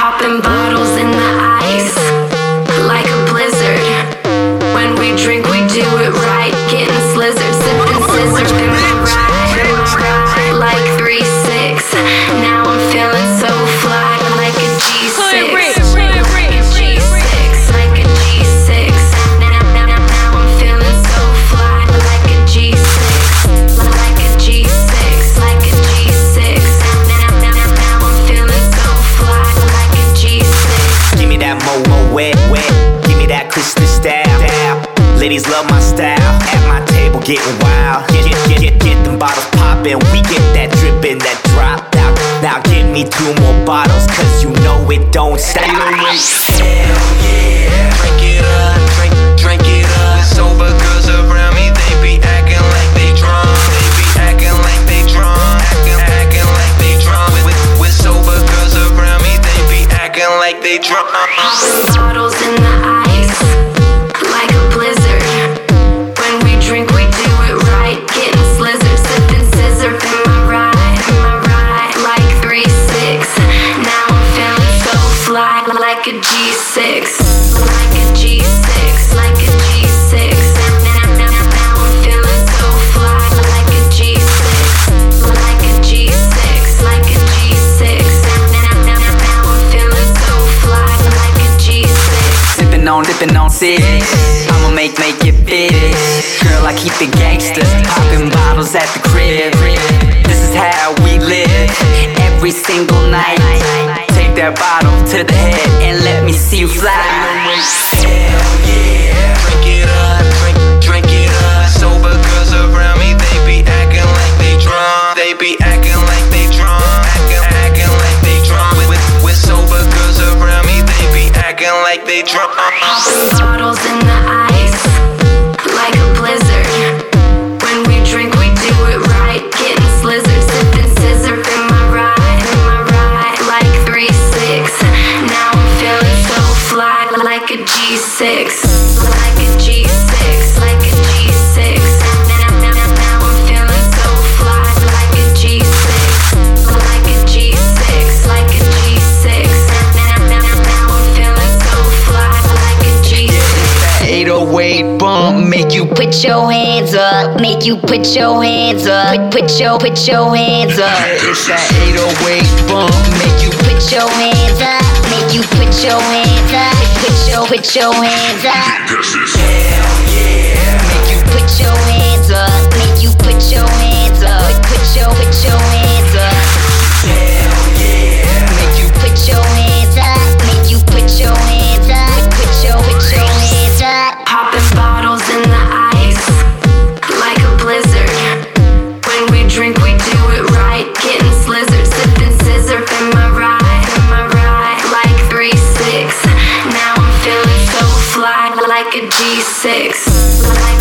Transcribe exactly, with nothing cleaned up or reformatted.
Popping bottles in the ice, like a blizzard. When we drink, we do it right. Getting slizzard, sipping scissors in my ride, like three six. Now I'm feeling so fly, like a G six. Ladies love my style, at my table getting wild. Get, get, get, get, get them bottles poppin', we get that drippin', that drop. Now, now give me two more bottles, cause you know it don't stop. Hell yeah, drink it up, drink, drink it up. Sober girls around me, they be acting like they drunk. They be acting like they drunk, acting, acting like they drunk. With, with sober girls around me, they be acting like they drunk. Popping bottles in the ice, like a blizzard. When we drink, we do it right. Getting slizzard, sipping scissor in my ride, in my ride, like three six. Now I'm feeling so fly, like a G six, like a G six, like a G six. Now, now, now I'm feeling so fly, like a G six, like a G six, like a G six. Now, now, now I'm feeling so fly, like a G six. Sippin' on, dippin' on six. I'ma make, make it fit. Girl, I keep it gangsta. Poppin' bottles at the crib. This is how we live. Every single night. Take that bottle to the head and let me see you fly. Hell yeah, drink it up, drink, drink it up. Sober girls around me, they be acting like they drunk. They be acting like they drunk, acting, acting like they drunk. With, with sober girls around me, they be acting like they drunk. Popping bottles in the ice, like a blizzard. When we drink, we do it right. Getting slizzard, sipping scissor in my ride, in my ride, like three six. Now I'm feeling so fly, like a G six, like a G six, like a G six. Now, now, now I'm feeling so fly, like a G six, like a G six, like a G six. Now, now, now I'm feeling so fly, like a G six. eight oh eight bump, make you Put your hands up, make you put your hands up. Put, put your, put your hands up. It's that eight oh eight bump, make you Put your hands up, make you put your hands up. Put your, put your hands up. Hell yeah, make you Put your hands up, make you put your hands up. Put your, put your hands up. hell yeah. make you Put your hands up, make you put your hands up. Put your, put your hands up. Popping bottles in the ice, like a blizzard. When we drink, we do it right. Getting slizzard, sipping scissor in my ride, in my ride, like three six. Now I'm feeling so fly, like a G six, like